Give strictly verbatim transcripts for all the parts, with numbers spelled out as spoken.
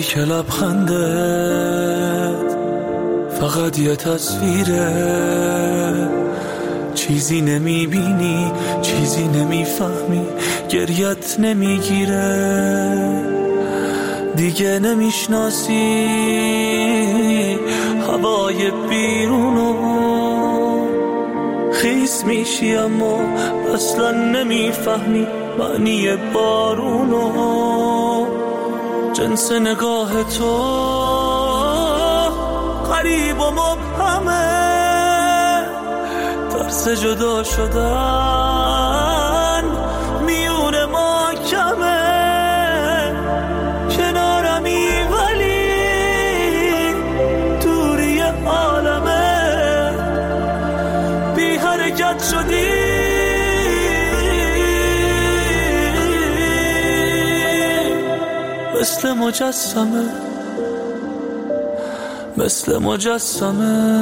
که لبخندت فقط یه تصویره، چیزی نمیبینی، چیزی نمیفهمی، گریت نمیگیره، دیگه نمیشناسی هوای بیرونو، خیس میشی اما اصلا نمیفهمی معنی بارونو، جنس نگاه تو غریب و مبهمه، ترس جدا شدن میون ما کمه، کنارمی ولی دوری عالمه، بی حرکت شدی مثل مجسمه، مثل مجسمه.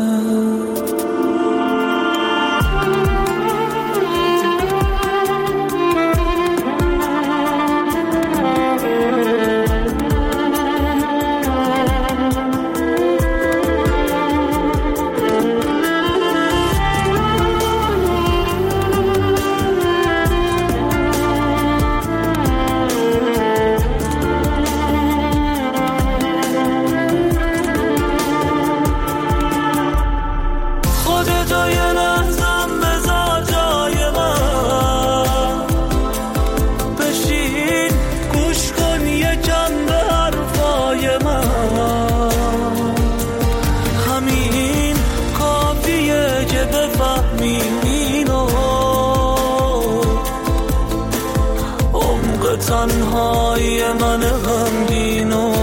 تنهای من غمگینو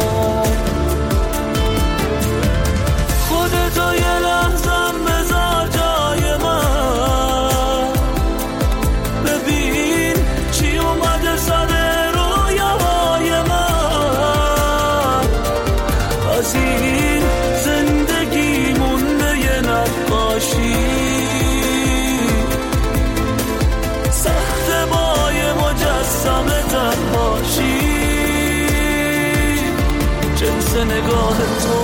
خودتو یه لحظم بذار جای من، ببین چی اومده سر رویاهای من، از این زندگی مونده یه نقاشی، سخت بای مجسمه باشی، جنس نگاه تو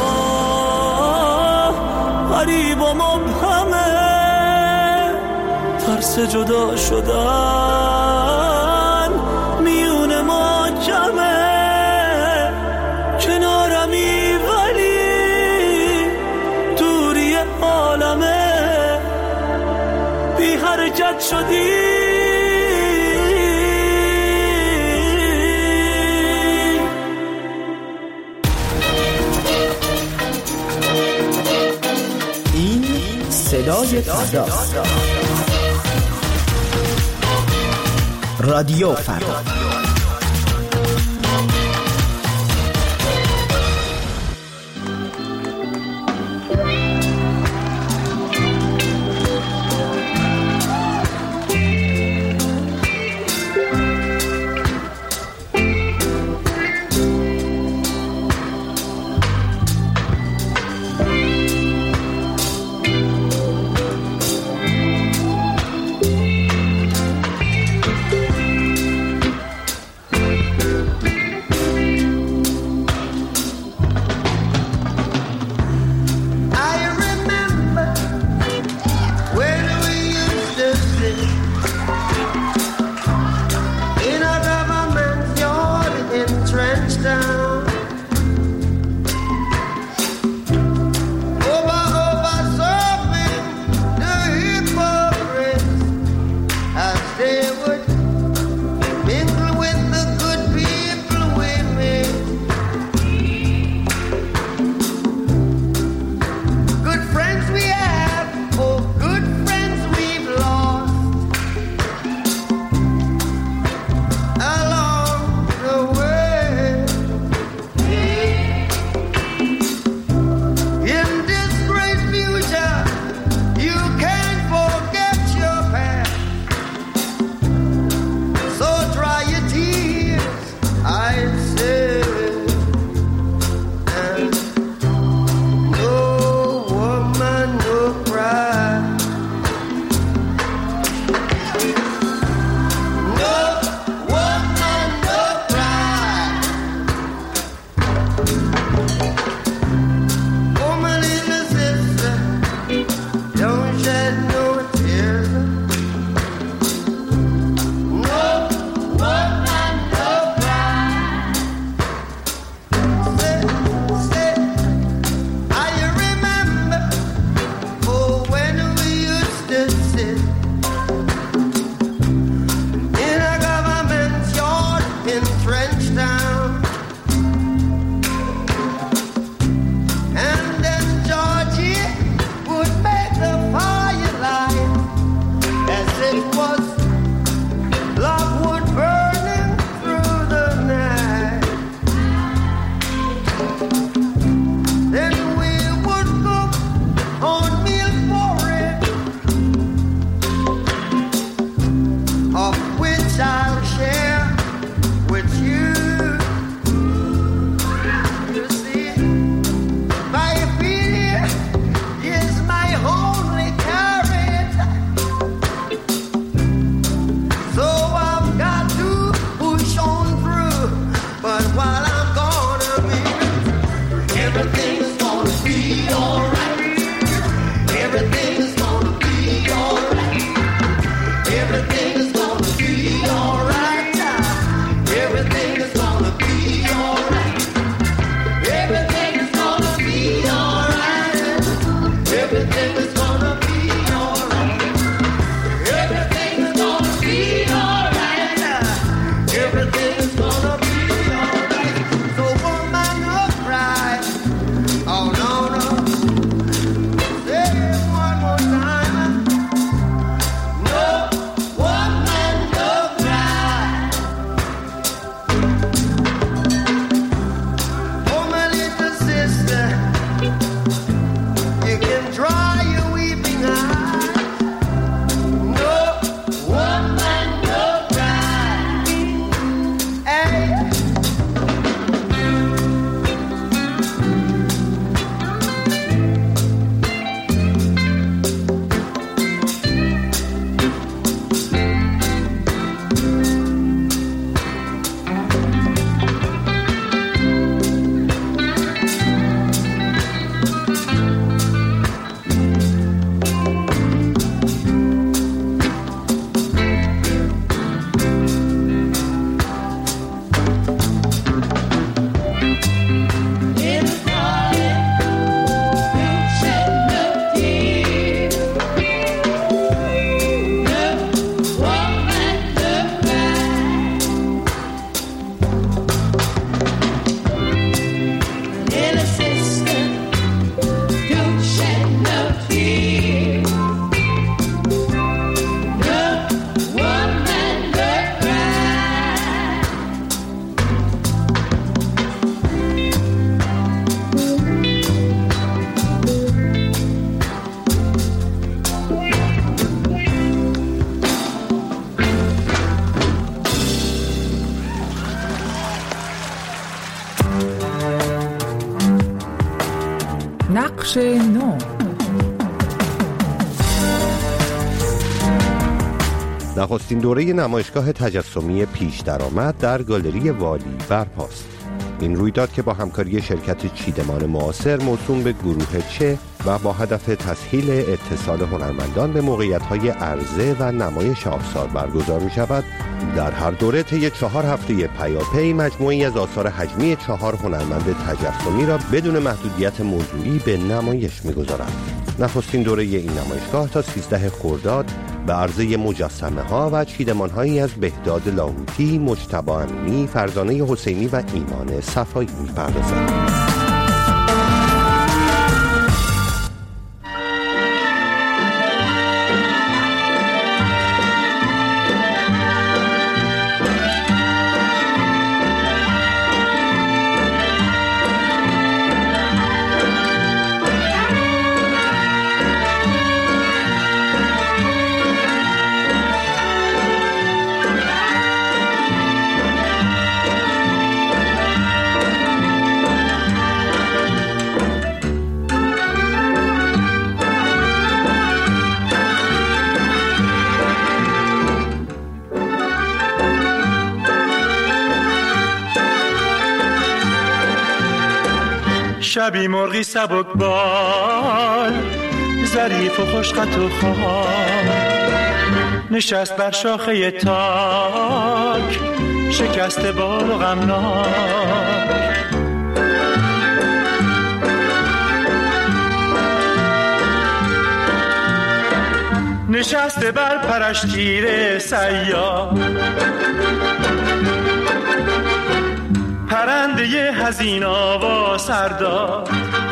غریب و مبهمه، ترس جدا شدن میون ما کمه، کنارمی ولی دوری عالمه، بی حرکت شدی صدای فردا، رادیو فردا. Everything's gonna be alright. Everything is gonna be alright. Everything is gonna be alright. Everything is gonna be alright. Everything is gonna be alright. Everything is gonna be alright. Everything is gonna be alright. Everything is gonna be alright. So woman, no cry. Oh no no. Say it one more time. No woman, no cry. Oh my little sister, you can dry your weeping eyes. No woman, no cry. Hey. نقش نو. نخستین دوره نمایشگاه تجسمی پیش درآمد در گالری والی برپاست. این رویداد که با همکاری شرکت چیدمان معاصر موسوم به گروه چه و با هدف تسهیل اتصال هنرمندان به موقعیت‌های عرضه و نمایش آثار برگزار می‌شود، در هر دوره طی چهار هفته پیاپی مجموعه‌ای از آثار حجمی چهار هنرمند تجسمی را بدون محدودیت موضوعی به نمایش می‌گذارد. نخستین دوره این نمایشگاه تا سیزده خرداد به عرضه مجسمه‌ها و چیدمان‌هایی از بهداد لاهوتی، مجتبی امینی، فرزانه حسینی و ایمان صفایی می‌پردازد. شبی مرغی سبک بال، ظریف و خوشقط و خال، نشست بر شاخه تاک، شکست بال و غمناک. نشسته بر پرش تیر سیاه، پرنده حزین آواز سر داد،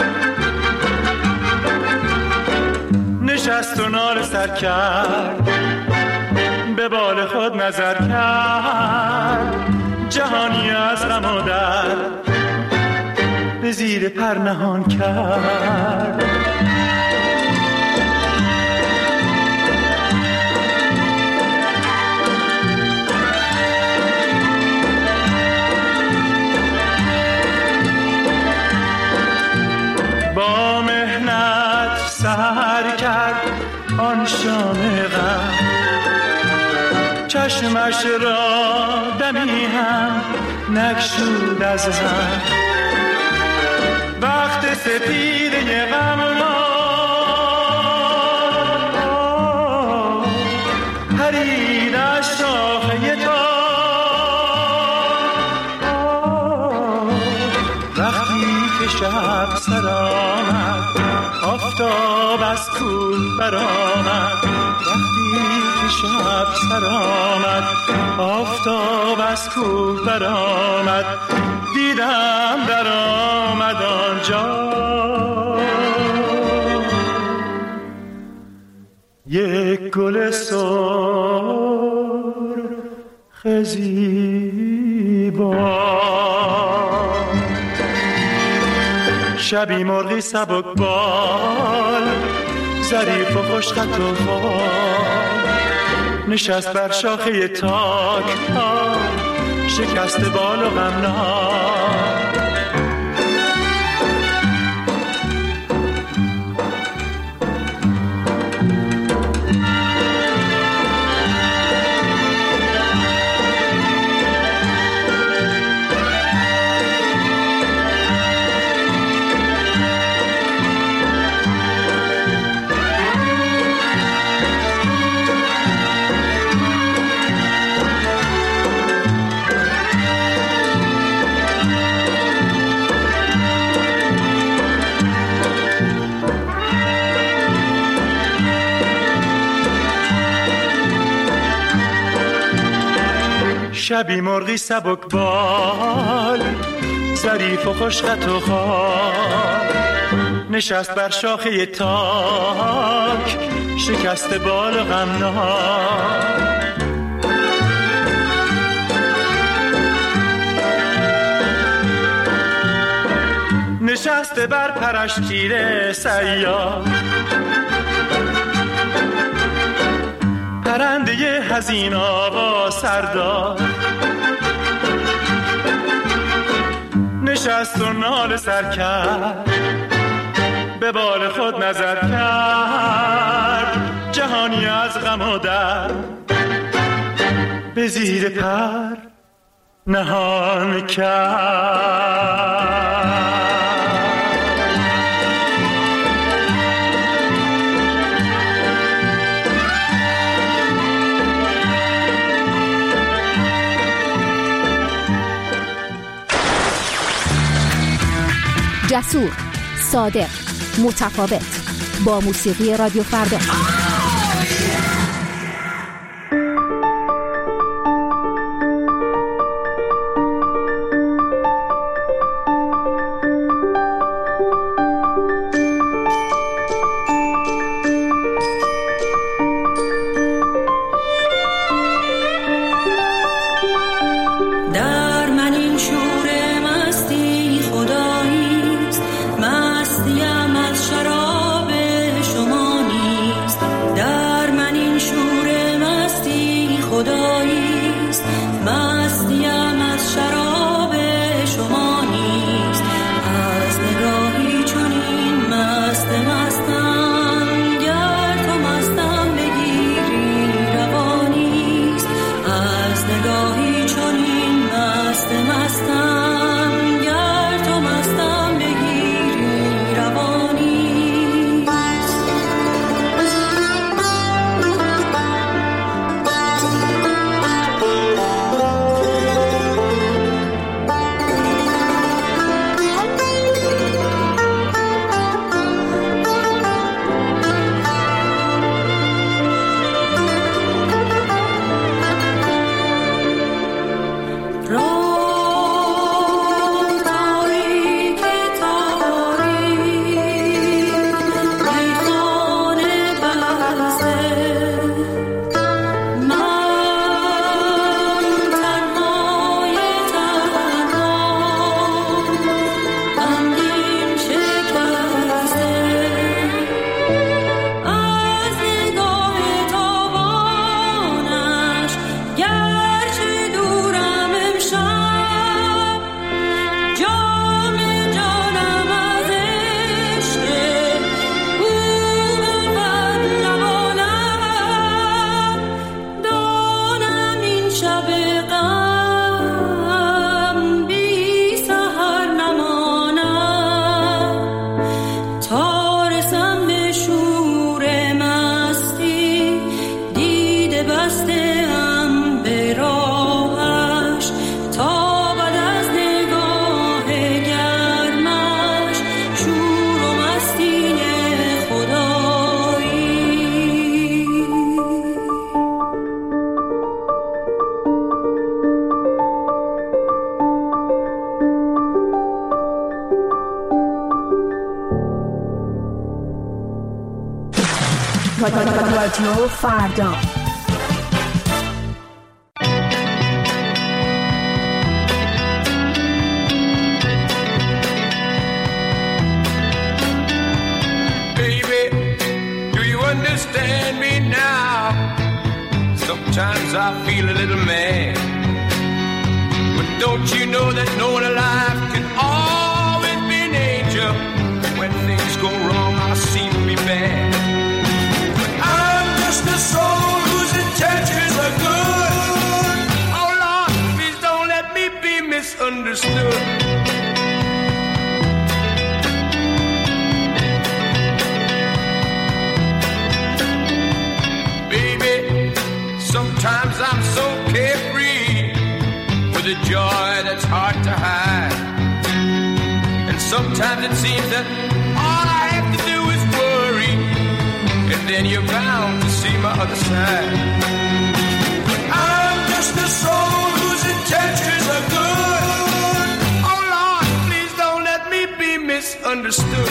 نشست و ناله سر کرد، به بال خود نظر کرد، جهانی از غم و درد به زیر پر نهان کرد. با مهنت سحر کرد آن شام غم، چشمش را دمی هم نگشود از هم. وقت سپیده غم را پرید از شاخه تا وقتی که شب سر آمد آفتاب از کوه برآمد وقتی که شب سر آمد آفتاب از کوه برآمد دیدم در آمد آنجا یک گل سرخ زیبا شبی مرغی سبک بال ظریف و خوش خط و فال نشست بر شاخه تاک ها شکست بال و غمناک شبی مرغی سبک بال ظریف و خوش خط و خال نشست بر شاخه تاک شکست بال و غمناک نشسته بر پرش تیر سیاه پرنده حزین آوا سردار نشست و نال سر کرد به بال خود نظر کرد جهانی از غم و درد به زیر پر نهان کرد جسور، صادق، متفاوت با موسیقی رادیو فردا. مستیم از شراب شما نیست رادیو فردا. Understand me now. Sometimes I feel a little mad, but don't you know that no one alive can always be an angel? When things go wrong, I seem to be bad, but I'm just a soul whose intentions are good. Oh Lord, please don't let me be misunderstood. Sometimes I'm so carefree with a joy that's hard to hide, and sometimes it seems that all I have to do is worry, and then you're bound to see my other side. But I'm just a soul whose intentions are good. Oh Lord, please don't let me be misunderstood.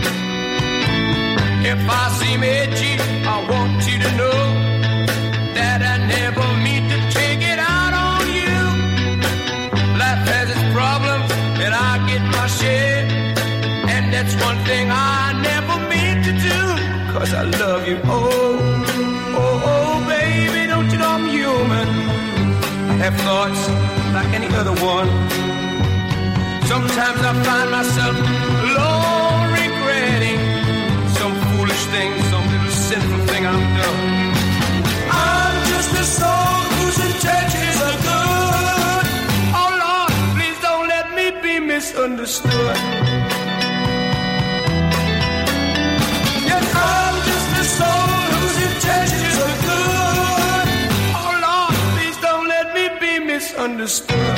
If I seem edgy, I want you to know that I never mean to take it out on you. Life has its problems and I get my share, and that's one thing I never mean to do, 'cause I love you. Oh, oh, oh, baby, don't you know I'm human? I have thoughts like any other one. Sometimes I find myself alone regretting some foolish thing, some little sinful thing I've done. I'm just a soul whose intentions are good. Oh Lord, please don't let me be misunderstood. Yes, I'm just a soul whose intentions are good. Oh Lord, please don't let me be misunderstood.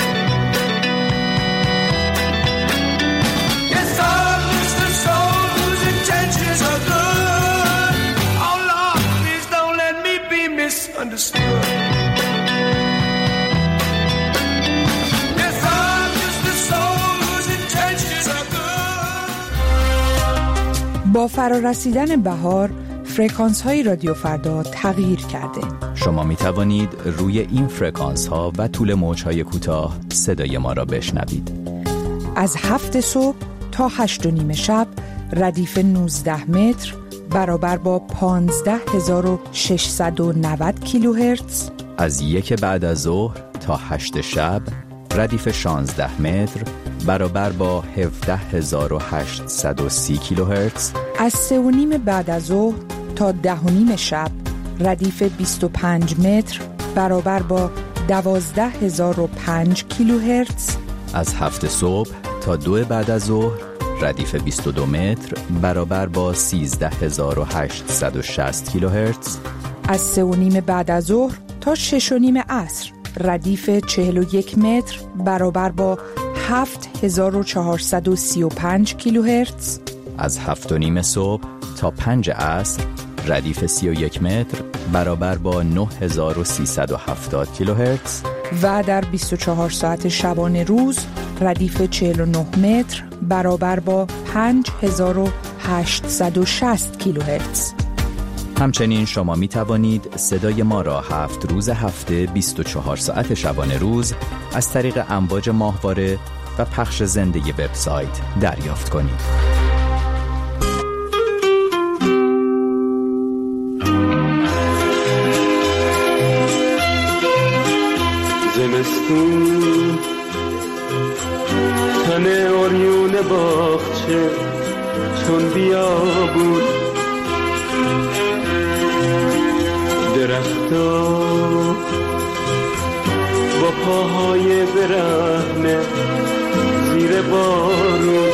Yes, I'm just a soul whose intentions are good. Oh Lord, please don't let me be misunderstood. Yes, I'm just a soul whose intentions are good. با فرارسیدن بهار، فرکانس های رادیو فردا تغییر کرده. شما می توانید روی این فرکانس ها و طول موج های کوتاه صدای ما را بشنوید. از هفت صبح تا هشت و نیم شب ردیف نوزده متر برابر با پانزده هزار و ششصد و نود کیلوهرتز. از یک بعد از ظهر تا هشت شب ردیف شانزده متر برابر با هفده هزار و هشتصد و سی کیلوهرتز. از سه و نیم بعد از ظهر تا ده و نیم شب ردیف بیست و پنج متر برابر با دوازده هزار و پنج کیلوهرتز. از هفت صبح تا دو بعد از ظهر ردیف بیست و دو متر برابر با سیزده هزار و هشتصد و شصت کیلوهرتز. از سه و نیم بعد از ظهر تا شش و نیم عصر ردیف چهل و یک متر برابر با هفت هزار و چهارصد و سی و پنج کیلوهرتز. از هفت و نیم صبح تا پنج عصر ردیف سی و یک متر برابر با نه هزار و سیصد و هفتاد کیلوهرتز. و در بیست و چهار ساعت شبانه روز ردیف چهل و نه متر برابر با پنج هزار و هشتصد و شصت کیلوهرتز. همچنین شما می توانید صدای ما را هفت روز هفته بیست و چهار ساعت شبانه روز از طریق امواج ماهواره و پخش زنده وبسایت دریافت کنید. زمستون تن اوریون باغچه چون بیابون، درختا با پاهای برهنه زیر بارون.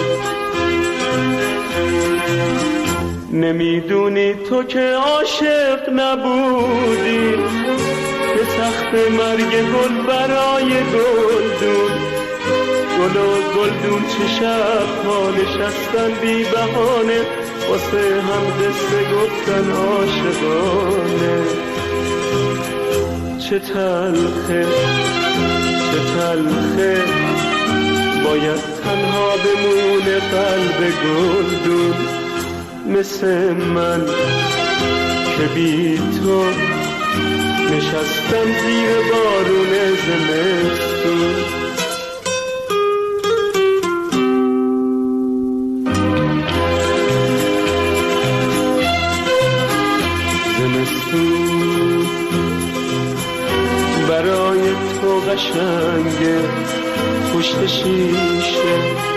نمیدونی تو که عاشق نبودی، به تخت مرگ گل برای گلدون، گل و گلدون چه شب ها نشستن بی بهانه واسه هم قصه گفتن عاشقانه. چه تلخه چه تلخه باید تنها بمونه قلب گلدون، مثل من که بی تو نشستم زیر بارون زمستون. زمستون برای تو قشنگه پشت شیشه،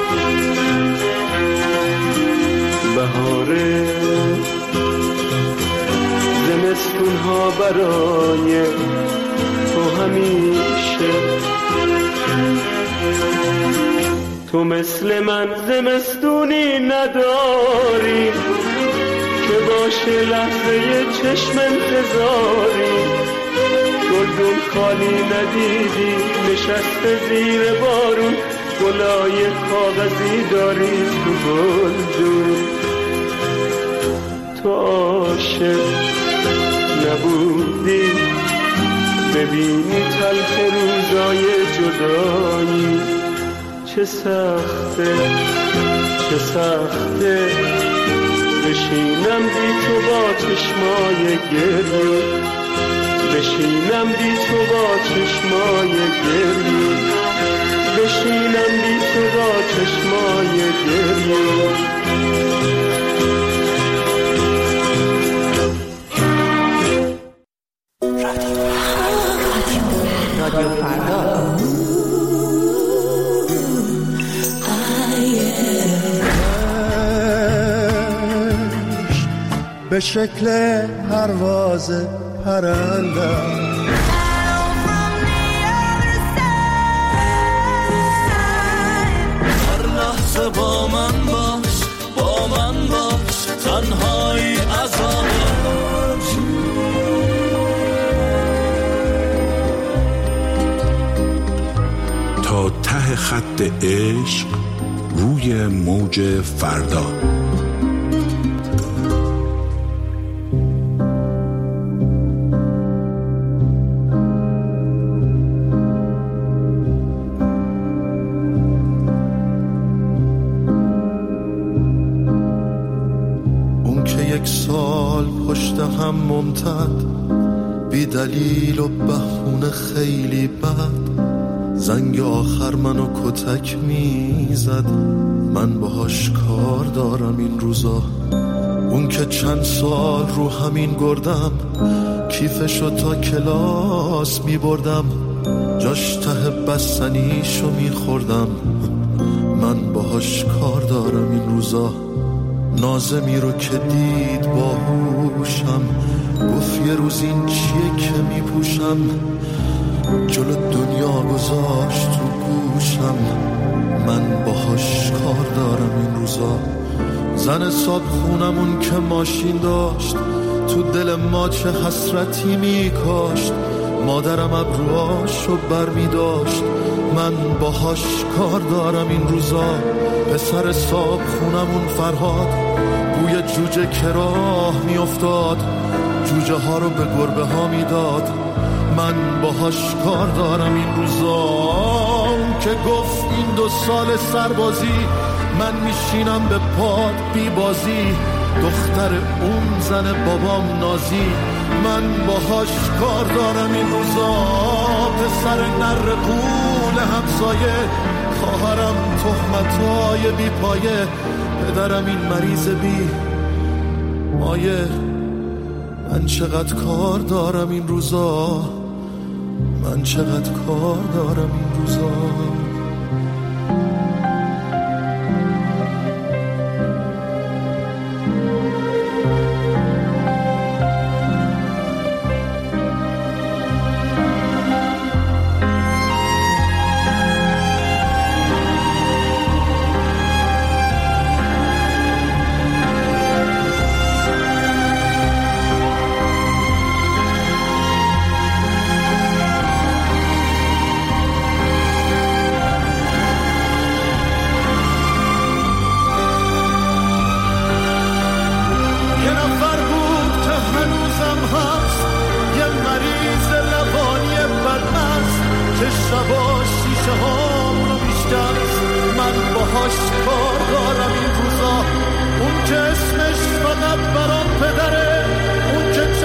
بهاره زمستون ها برای تو همیشه. تو مثل من زمستونی نداری که باشه لحظه چشم انتظاری، گلدون خالی ندیدی نشسته زیر بارون، گلای کاغذی داری تو گلدون. تو عاشق نبودی ببینی تلخ روزای جدایی، چه سخته چه سخته بشینم بی تو با چشمای گریه، بشینم بی تو با چشمای گریه، بشینم بی تو با چشمای گریه. رادیو فردا. به شکل پرواز پرندم هر لحظه با من باش، با من باش، تنهایی عذابش. تا ته خط عشق روی موج فردا. هم ممتد بی دلیل و بهونه خیلی بد، زنگ آخر منو کتک میزد، من باهاش کار دارم این روزا. اون که چند سال رو همین گردم، کیفشو تا کلاس میبردم، جاش ته بستنیشو میخوردم، من باهاش کار دارم این روزا. نازمی رو که دید باهوشم، گفت یه روز این چیه که میپوشم، جلو دنیا گذاشت تو گوشم، من باهاش کار دارم این روزا. زن صاحب خونمون که ماشین داشت، تو دل ما چه حسرتی میکاشت، مادرم ابروهاشو بر میداشت، من باهاش کار دارم این روزا. پسر صاحب خونمون فرهاد، بوی جوجه که راه میافتاد، جوجه ها رو به گربه ها میداد، من باهاش کار دارم این روزا. اون که گفت این دو سال سربازی، من میشینم به پاد بی بازی، دختر اون زن بابام نازی، من باهاش کار دارم این روزا. پسر نر قول همسایه، خواهرم تهمتای بی پایه، پدرم این مریض بی مایه، من چقدر کار دارم این روزا، من چقدر کار دارم این روزا. شبا شیشه هام رو بیشترست، من باهاش کار دارم این روزا. اون که اسمش فقط برام پدره، اون که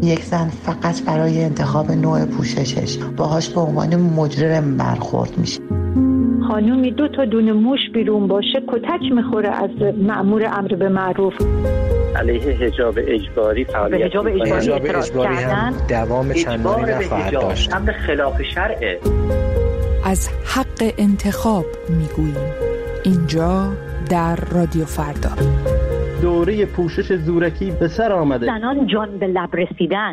یک زن فقط برای انتخاب نوع پوششش باهاش به عنوان مجرم برخورد میشه. خانومی دو تا دونه موش بیرون باشه کتک میخوره از مأمور امر به معروف. علیه حجاب اجباری فعالیت حجاب اجباری, حجاب اجباری هم دوام چندانی نخواهد داشت. امر خلاف شرعه. از حق انتخاب میگوییم اینجا در رادیو فردا. دوره پوشش زورکی به سر آمده. زنان جان به لب رسیدن.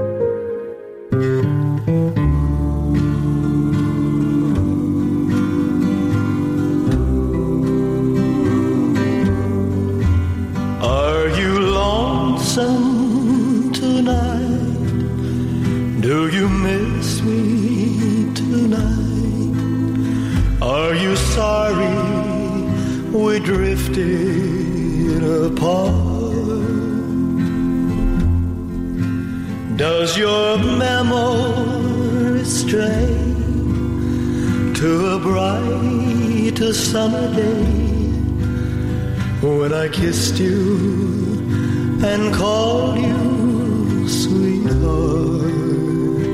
Are you lonesome tonight? Do you miss me tonight? Are you sorry we drifted apart? Does your memory stray to a bright summer day when I kissed you and called you sweetheart?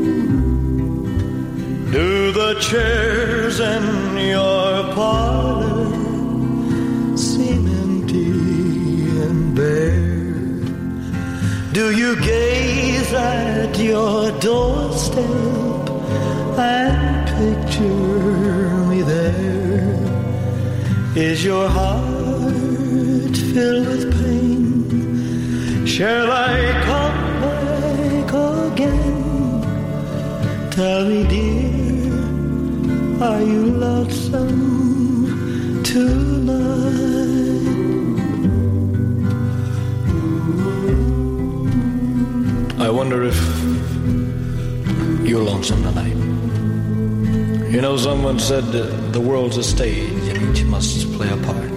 Do the chairs in your parlor seem empty and bare? Do you gaze at your doorstep and picture me there? Is your heart filled with pain? Shall I come back again? Tell me, dear, are you lonesome tonight? I wonder if you're lonesome tonight. You know, someone said uh, the world's a stage and each must play a part.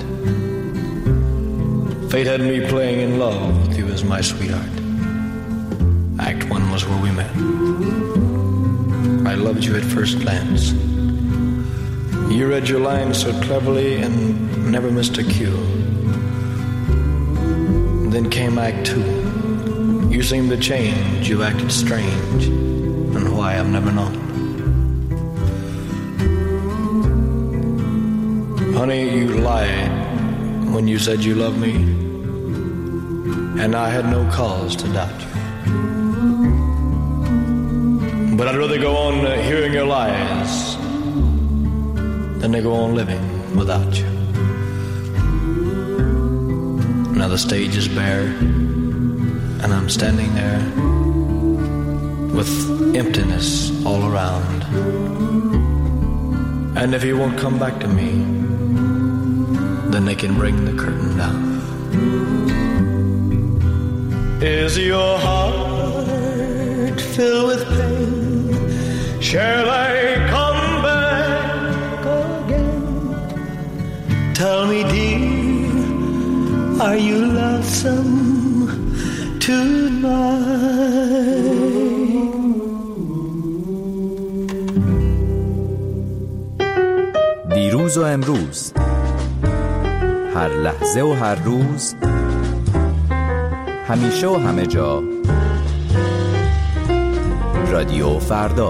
Fate had me playing in love with you as my sweetheart. Act one was where we met. I loved you at first glance. You read your lines so cleverly and never missed a cue. Then came Act two. You seemed to change, you acted strange, and why I've never known. Honey, you lied when you said you loved me, and I had no cause to doubt you. But I'd rather go on uh, hearing your lies than to go on living without you. Now the stage is bare, and I'm standing there with emptiness all around. And if you won't come back to me, then they can bring the curtain down. Is your heart filled with pain? Shall I come back again? Tell me, dear, are you lonesome tonight? دیروز و امروز، هر لحظه و هر روز، همیشه و همه جا، رادیو فردا.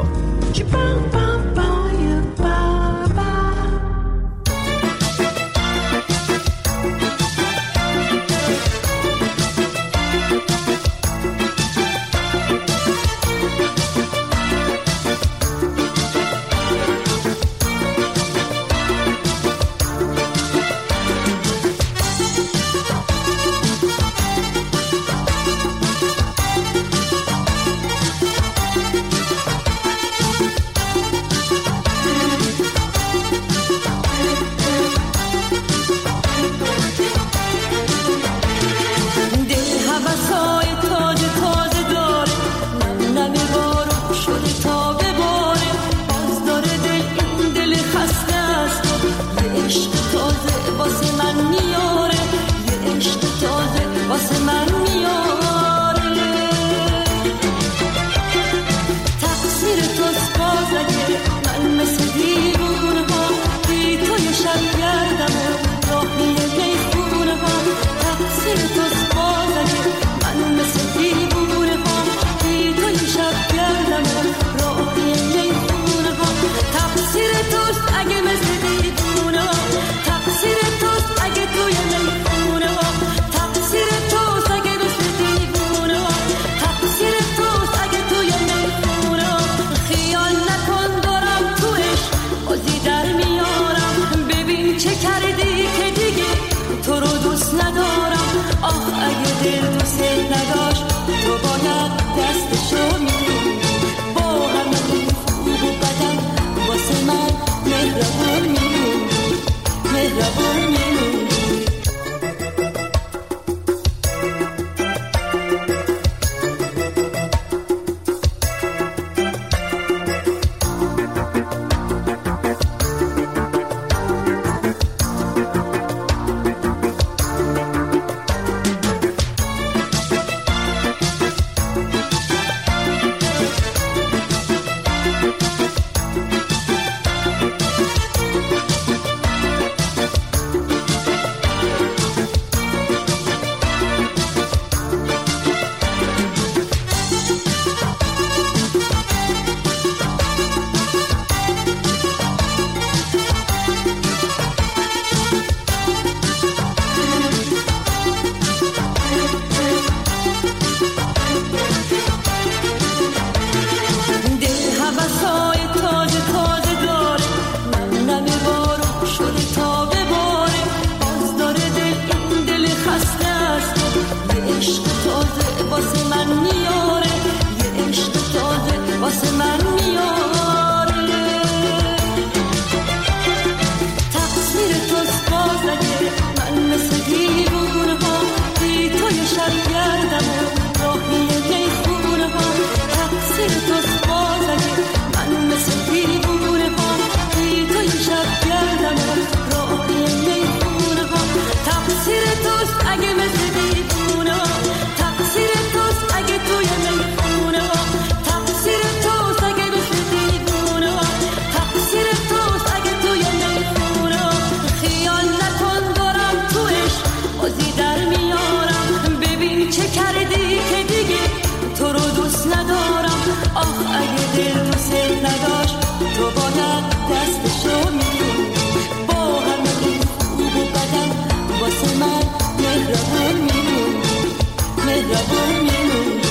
مهربانی.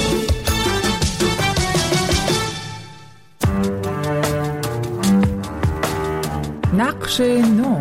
نقش نو.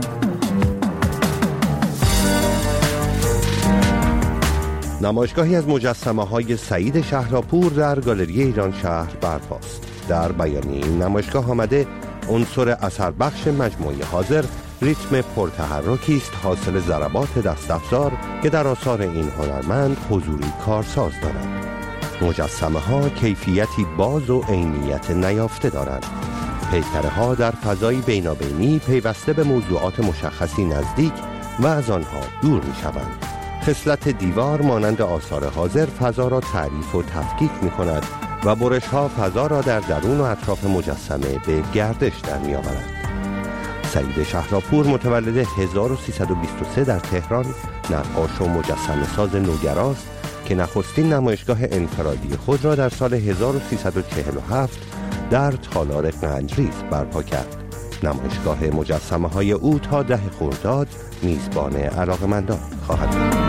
نمایشگاهی از مجسمه‌های سعید شهراپور در گالری ایران شهر برپاست. در بیانیه این نمایشگاه آمده عنصر اثربخش مجموعه حاضر ریتم پرتحرکی است حاصل ضربات دست افزار که در آثار این هنرمند حضوری کارساز دارند. مجسمه ها کیفیتی باز و عینیت نیافته دارند. پیکره ها در فضای بینابینی پیوسته به موضوعات مشخصی نزدیک و از آنها دور می شوند. خصلت دیوار مانند آثار حاضر فضا را تعریف و تفکیک می کند و برش ها فضا را در درون و اطراف مجسمه به گردش در می آورند. سعید شهراپور متولد هزار و سیصد و بیست و سه در تهران، نقاش و مجسمه ساز نوگراست که نخستین نمایشگاه انفرادی خود را در سال هزار و سیصد و چهل و هفت در تالار قنجریز برپا کرد. نمایشگاه مجسمه های او تا ده خرداد میزبان علاقه‌مندان خواهد بود.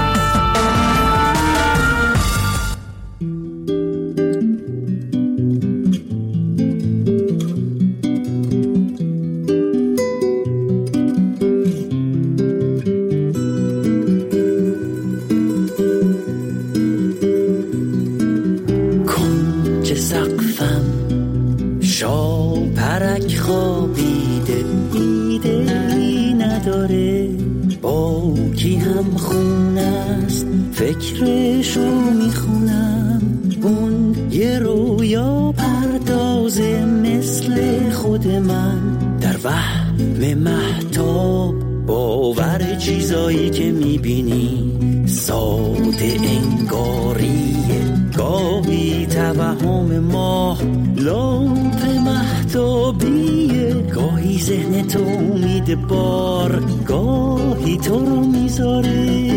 فکرشو میخونم اون یه رویا پردازه مثل خود من در وهم مهتاب باور چیزایی که میبینی ساده انگاریه گاهی توهم ماه لامپ مهتابیه گاهی ذهن تو امید بار گاهی تو رو میذاره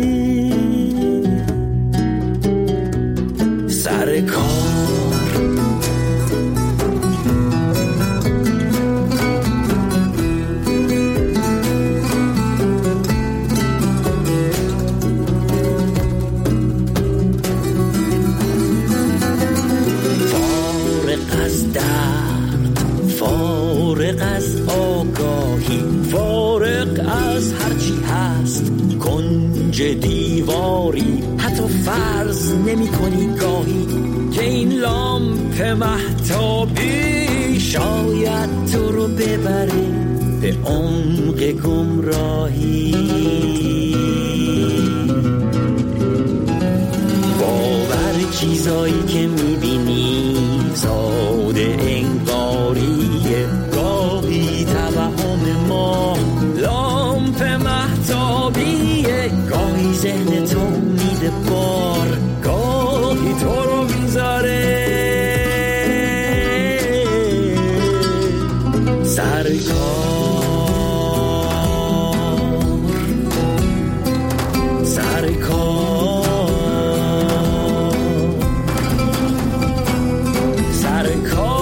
سر کار فارغ از درد فارغ از آگاهی فارغ از هرچی هست کنج دیواری حتی فرض نمی کنی گاهی که این لامپ مهتابی شاید تو رو ببره به عمق گمراهی باور چیزایی که می بینی ساده انگاریه گاهی توهم ما لامپ مهتابیه گاهی ذهن تو میده بار گاهی تو رو میذاره سر کار سر کار سر کار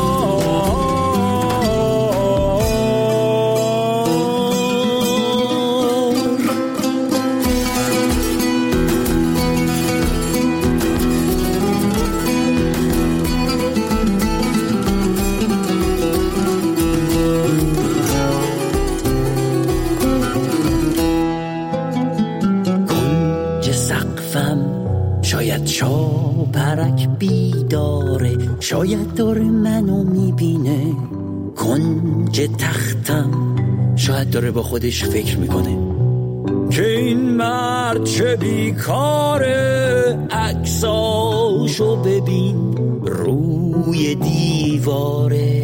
شاید چاپرک بیداره شاید داره منو میبینه کنج تختم شاید داره با خودش فکر میکنه که این مرد چه بیکاره عکساشو ببین روی دیواره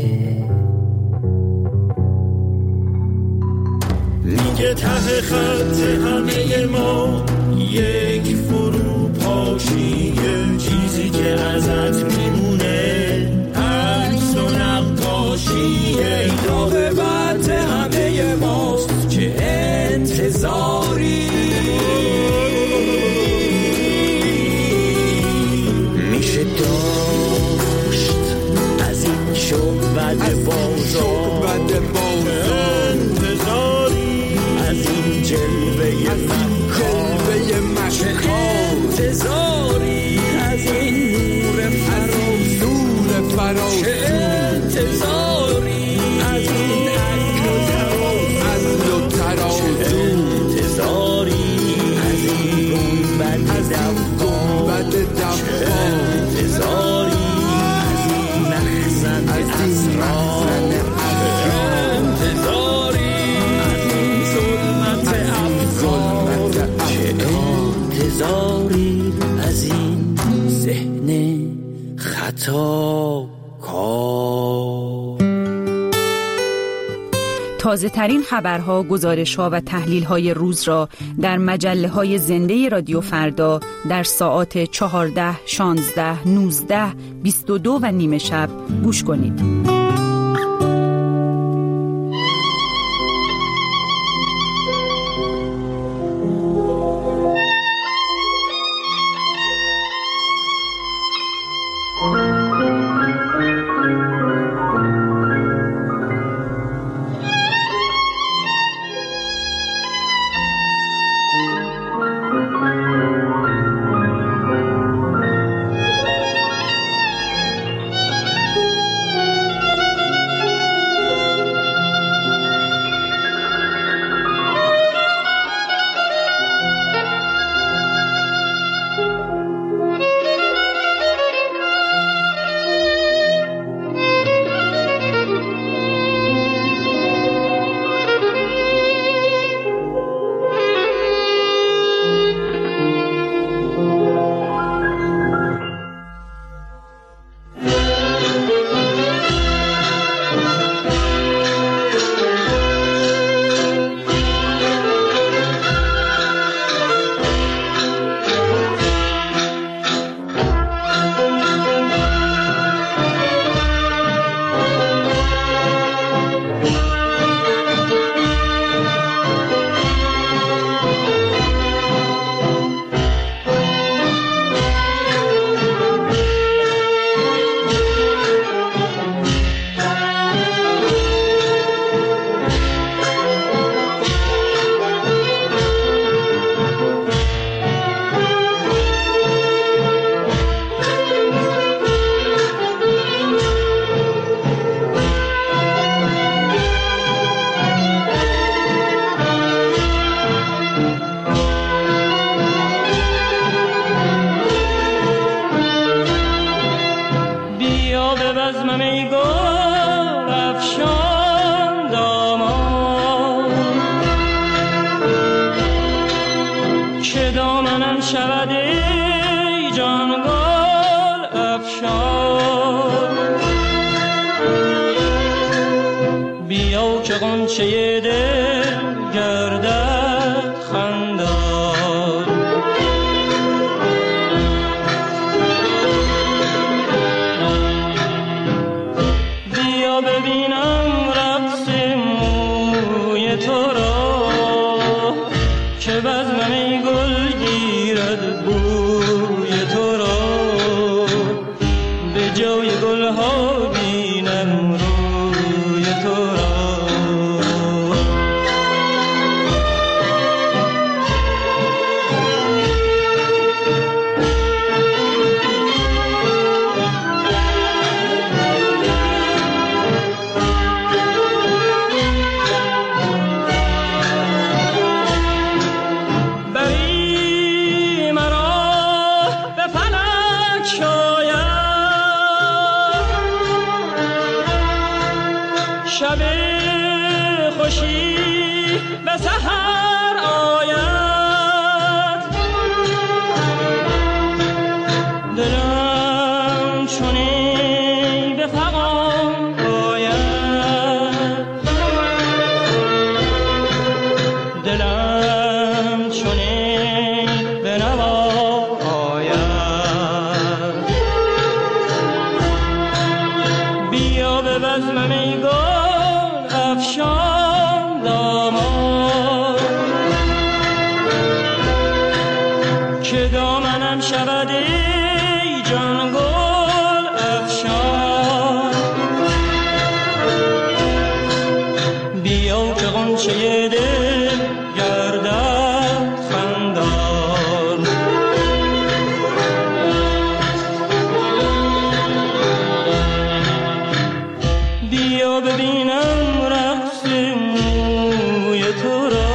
میگه ته خط همه ما یک فرو پاشیه چیزی که ازت میمونه عکس و نقاشیه داغ بط همه ماست چه انتظاری میشه داشت از این شعبد بازار انتظاری از این جلوه مکار انتظاری از این مخزن اسرار، انتظاری از این ظلمت افکار، چه انتظاری از این ذهن خطا کار. تازه ترین خبرها، گزارش‌ها و تحلیل‌های روز را در مجله‌های زنده رادیو فردا در ساعات چهارده، شانزده، نوزده، بیست و دو و نیم شب گوش کنید.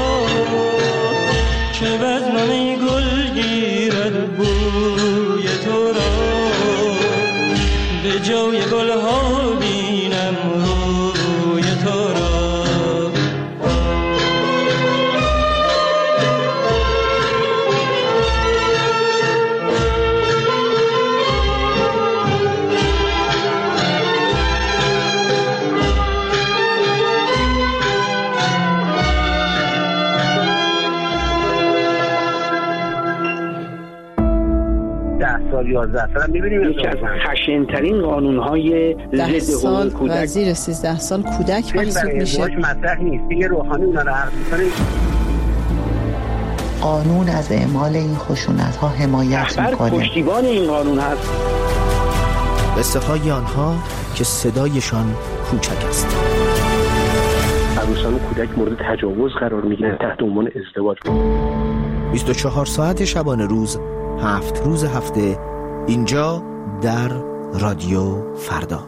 که بزمه گل گیرد بوی تو جای گلها بینم روی تو را. یازده سال می‌بینیم یکی از خشن‌ترین قانون‌های ضد حقوق کودک و زیر سیزده سال کودک محسوب میشه. مطرح نیست دیگه. روحانی اونا رو عرض می‌کنه. قانون از اعمال این خشونت‌ها حمایت می‌کنه. پشتیبان این قانون هست. قصه های آنها که صدایشان کوچک است. عروسان و کودک مورد تجاوز قرار می‌گیرن تحت عنوان ازدواج. بیست و چهار ساعت شبانه روز، هفت روز هفته، اینجا در رادیو فردا.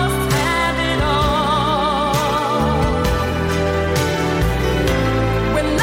When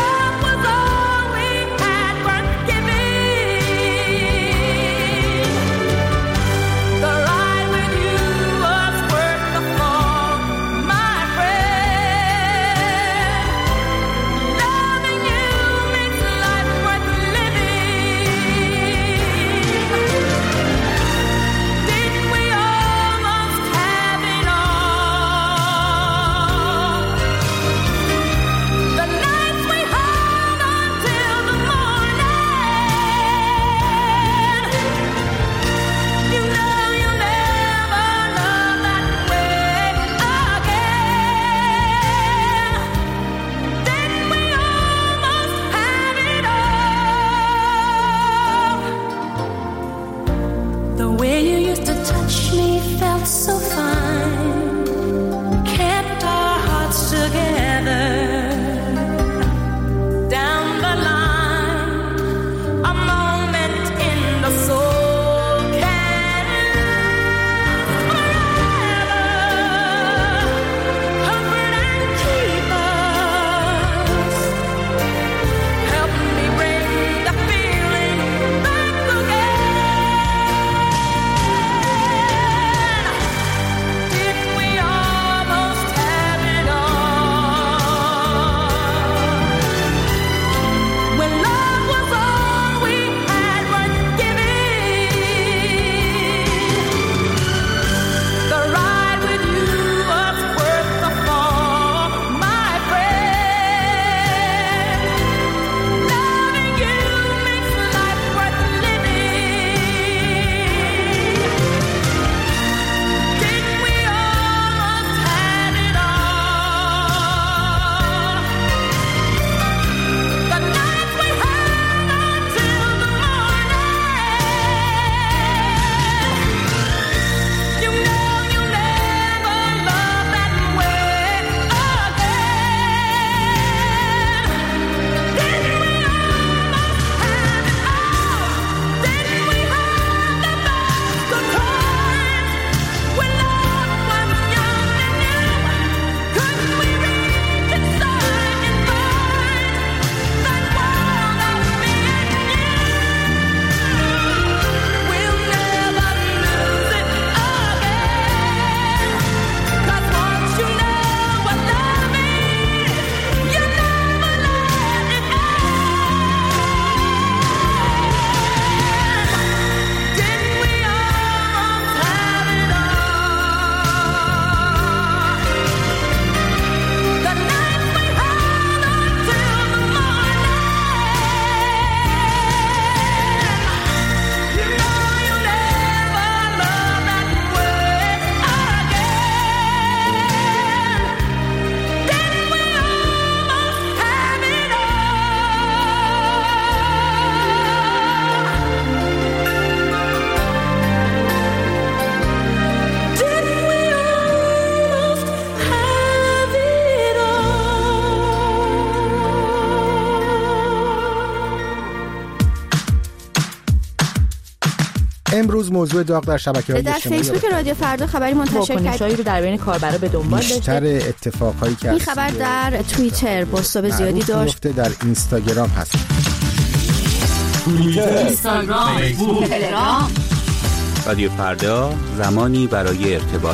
امروز موضوع داغ در شبکه‌های اجتماعی در فیسبوک رادیو فردا خبری منتشر کرد واکنش‌هایی رو در بین کاربرا به دنبال داشته. بیشتر اتفاقایی که این خبر در توییتر بازتاب زیادی داشت. در اینستاگرام هست. توییتر، اینستاگرام، فیسبوک، تلگرام. رادیو فردا، زمانی برای ارتباط.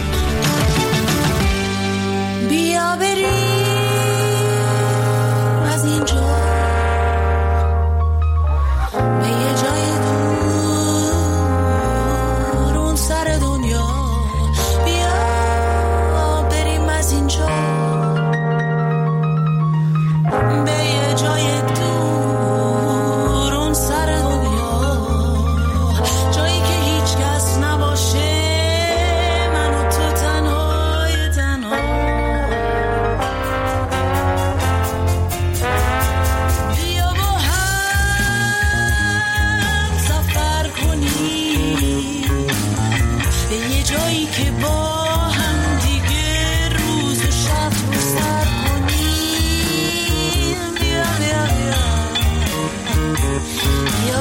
بیا بریم از اینجا به یه جای دور اون سر دنیا. بیا بریم از اینجا به یه جای دور اون سر دنیا، جایی که هیچ کس نباشه، من و تو تنهای تنها. بیا با هم سفر کنیم به یه جایی که با هم دیگه روز و شب رو سر کنیم. بیا بیا بیا بیا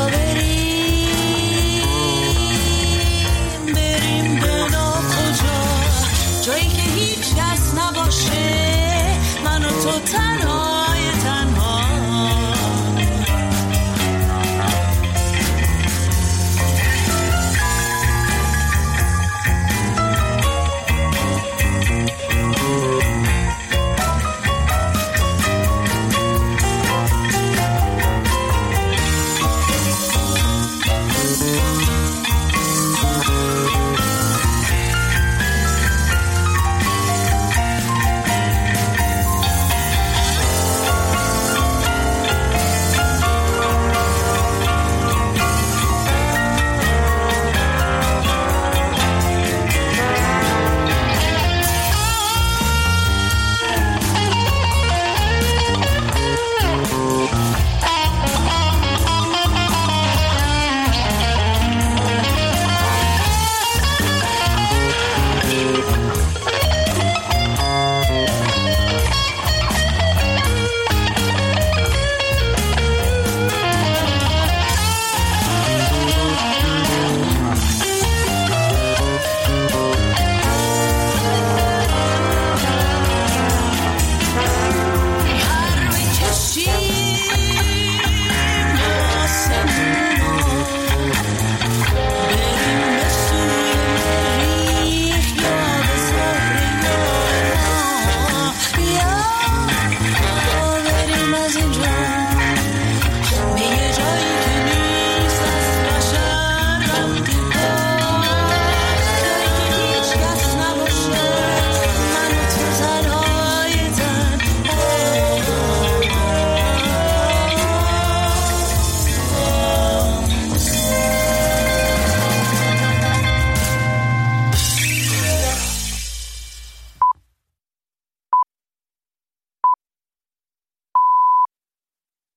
بریم بریم به ناکجا، جایی که هیچ کس نباشه، من و تو تنهای تنها. Bia, oh, very much enjoy.